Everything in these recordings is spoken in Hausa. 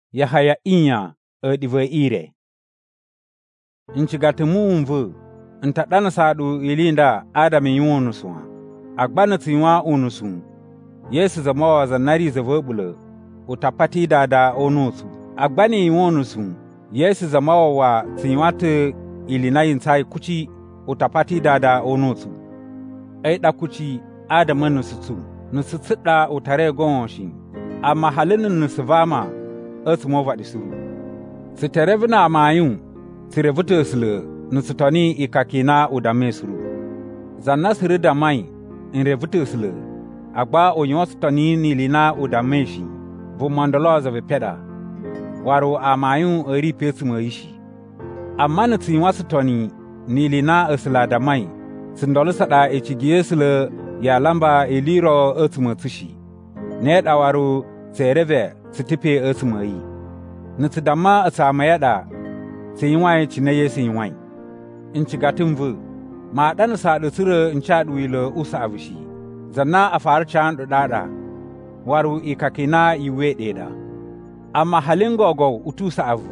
ya haya inya dive ire. Nchigati mumvu, ntaɗana saɗu ilinda Adami yunusu, agbana tiwa unusu, Yesu zamawa zanari zavabula, utapati dada onusu. Agbani yunusu, Yesu zamawa wa tiwatu ilina yintai kuchi, utapati dada onusu. Aida kuchi Adama nusutu, nusutsuɗa utare gonshi, amma halinin nusuvama, mova disuru. Siterevina mayun, sirevutu sile, nusutoni ikakina udamesuru. Zanna sirida mai, inrevutu sile, agba onyosutoni nilina udameshi, vumandolo za vipeda. Waru amayun eri pesuma ishi. Amma nutiwasutoni nilina isla damai, sindolu sada echigiyesile ya lamba eliro etumatushi. Ned awaru sereve sitipe etumai. Nutidama asamayada, sinyawai chinaye sinyawai. Inchigatumvu, ma dan sadu sire nchadu ile usa avishi. Zanna afar chan dada, waru ikakina iwe deda. Amma halingogo utusa avu.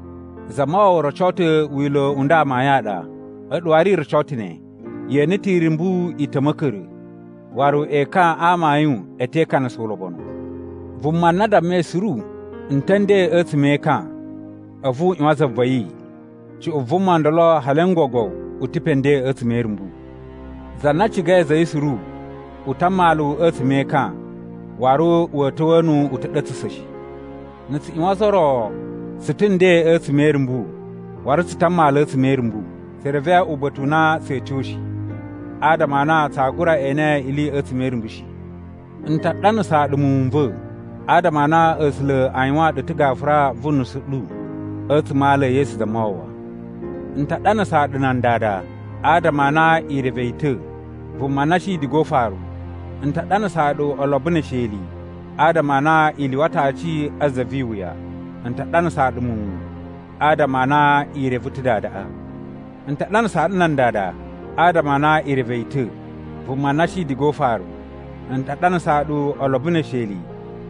Zamawa rochote wilo unda mayada, edwari rochotine, ye nitirimbu itamakuru. Waru eka amayun eteka na solobono. Vumanada mesuru, ntende etmeka, avu nwaza vayi, chi uvumandolo halengogo utipende etmerimbu. Zanachiga zaisuru, utamalu etmeka, waru watuwanu utadatusashi. Nati inwazoro, sitinde etmerimbu, waru sitamalu etmerimbu, serevea ubatuna sechoshi. Adamana tagura ene ili etmerimbushi. Ntaɗana saɗumumvu, Adamana esle aywa de tigafra vunusulu, etmale Yesu zamawa. Ntaɗana saɗunan dada, Adamana ireveitu, vumanashi digofaru. Ntaɗana saɗu olobune sheli, Adamana iliwatachi azaviwia. Ntaɗana saɗumu, Adamana irevutu dada. Ntaɗana saɗunan dada, Adamana ireveitu, vumanashi digofaru. Ntaɗana saɗu olobune sheli,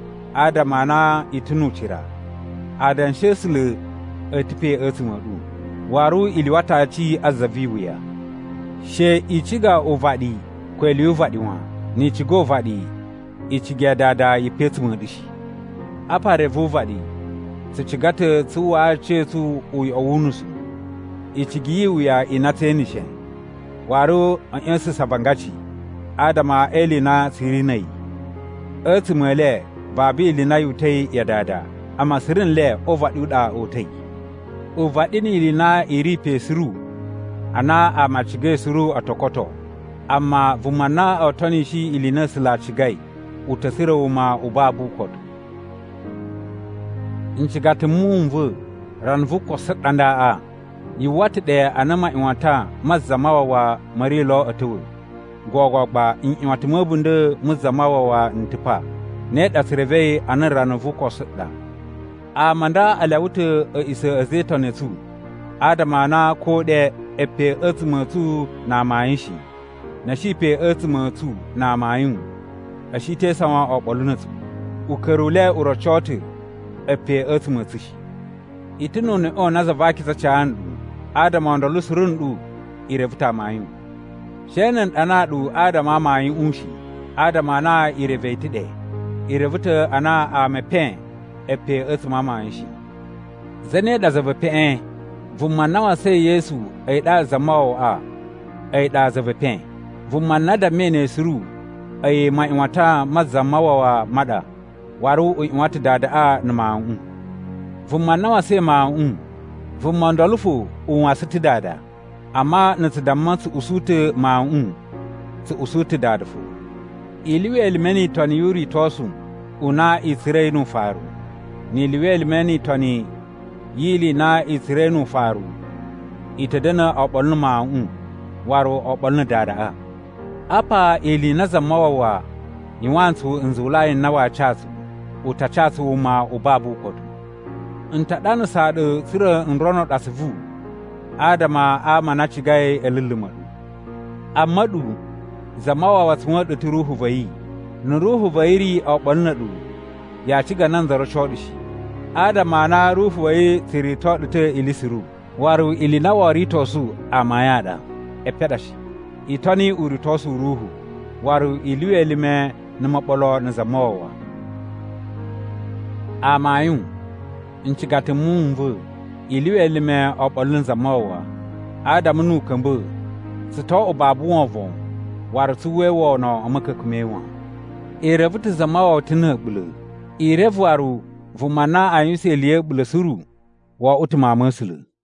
Adamana itunuchira. Adan shesle etipe etumadu. Waru iliwatachi azaviwia. She ichiga ovadi, kweli uvadiwa. Nichigo vadi, ichiga dada ipetumadishi. Apa revuvadi, sichigate tuwa chetu uyawunusu. Ichigi uya inatenishe. Waru anyensi sabangachi. Adama elina sirinai. Etumele babi lina yutai ya dada. Ama sirin le ovadi uda otai. Ovadini lina iripe siru. Ana amachige siru atokoto. Ama vumana otonishi ilina sila chigai. Utasira uma ubabu koto. Nchigate mumvu. Ranvu koset anda a. Iwati de anama iwata mazamawa wa marilo atuwe. Gwagwagba inwati mabunde mazamawa wa ntipa. Ned asirevei anan ranavu kosetda. Amanda alawute isa azetonetu. Adamana kode epe etumatu na mainshi. Na shipe etumatu na mayin. Ashite sama opolunatu. Ukerule urochote epe etumatushi. Itinu ne o nazavaki za chandu. Adama lusurundu irevuta mayin. Shenan anadu Adama mayin unshi. Adama na ireveitide. Irevuta ana amepen epe etuma mainshi. Zane da zavapen. Vumanawa se Yesu aida zamao a. Aida zavapen. Vumanada mene suru. Ay mainwata mazamawa wa mada. Waru inwata dada a namaun. Vumanawa se maun. Vumandolufu unwasiti dada. Ama natidamma su usute maun. Su usute dadafu. Iliwe elimeni toni yuri tosu. Una isirenu faru. Niliwe elimeni toni yili na isirenu faru. Itadana opolnu maun. Waru opolnu dada. Apa ili nazamawa wa. Iwansu nzulai nawa chasu. Utachasu uma ubabu kotu. Ntaɗana saɗu sira nrono ɗasivu, Adama amana chigai elilumadu. Amadu, zamawa wasmuadu ti ruhu vayi, nuruhu vayiri oɓolnadu, ya chiga nan zaro shodishi. Adama na rufu wai sirito dute ilisiru. Waru ilina warito su amayada. Epedashi. Itoni urito su ruhu. Waru iliu elime namapolo nazamowa. Amayun. Nchigate mumvu. Iliu elime opolun zamowa. Adamu nu kambu. Sito obabu wonvon. Waru tuwe wono amakakumewa. Irevuti zamawa tina bulu. Irevu waru vumana ayuse liye bulu suru. Wa utima masulu.